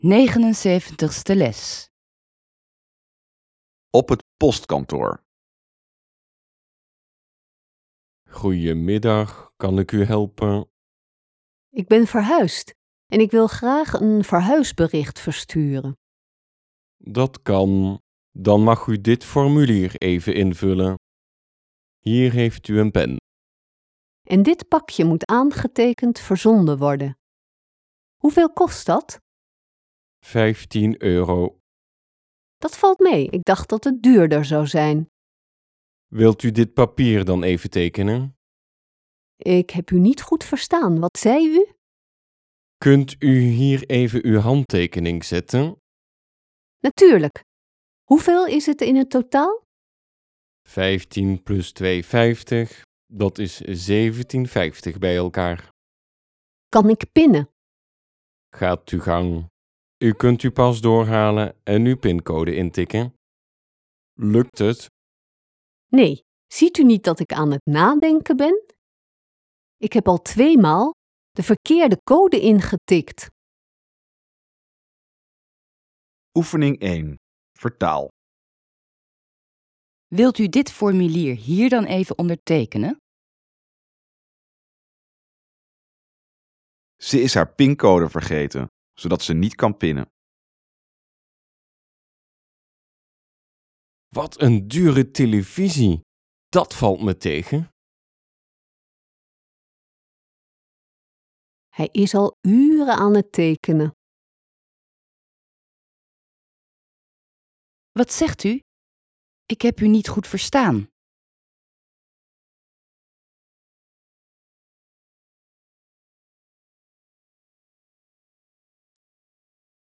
79ste les. Op het postkantoor. Goedemiddag, kan ik u helpen? Ik ben verhuisd en ik wil graag een verhuisbericht versturen. Dat kan. Dan mag u dit formulier even invullen. Hier heeft u een pen. En dit pakje moet aangetekend verzonden worden. Hoeveel kost dat? €15. Dat valt mee, ik dacht dat het duurder zou zijn. Wilt u dit papier dan even tekenen? Ik heb u niet goed verstaan, wat zei u? Kunt u hier even uw handtekening zetten? Natuurlijk. Hoeveel is het in het totaal? 15 plus 2,50, dat is 17,50 bij elkaar. Kan ik pinnen? Gaat uw gang. U kunt uw pas doorhalen en uw pincode intikken. Lukt het? Nee, ziet u niet dat ik aan het nadenken ben? Ik heb al 2 maal de verkeerde code ingetikt. Oefening 1. Vertaal. Wilt u dit formulier hier dan even ondertekenen? Ze is haar pincode vergeten, zodat ze niet kan pinnen. Wat een dure televisie. Dat valt me tegen. Hij is al uren aan het tekenen. Wat zegt u? Ik heb u niet goed verstaan.